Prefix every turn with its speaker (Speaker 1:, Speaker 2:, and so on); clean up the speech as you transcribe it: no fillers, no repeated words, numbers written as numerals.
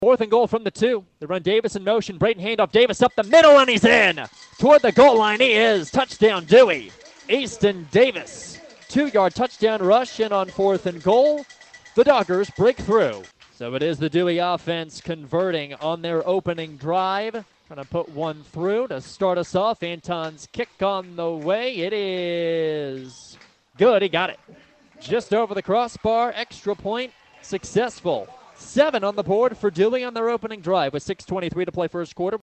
Speaker 1: 4th and goal from the 2. They run Davis in motion. Brayton handoff. Davis up the middle, and he's in. Toward the goal line, he is. Touchdown, Dewey. Easton Davis. 2-yard touchdown rush, and on 4th and goal, the Dockers break through. So it is the Dewey offense converting on their opening drive. Trying to put one through to start us off. Anton's kick on the way. It is good. He got it. Just over the crossbar. Extra point. Successful. 7 on the board for Dewey on their opening drive with 6:23 to play first quarter.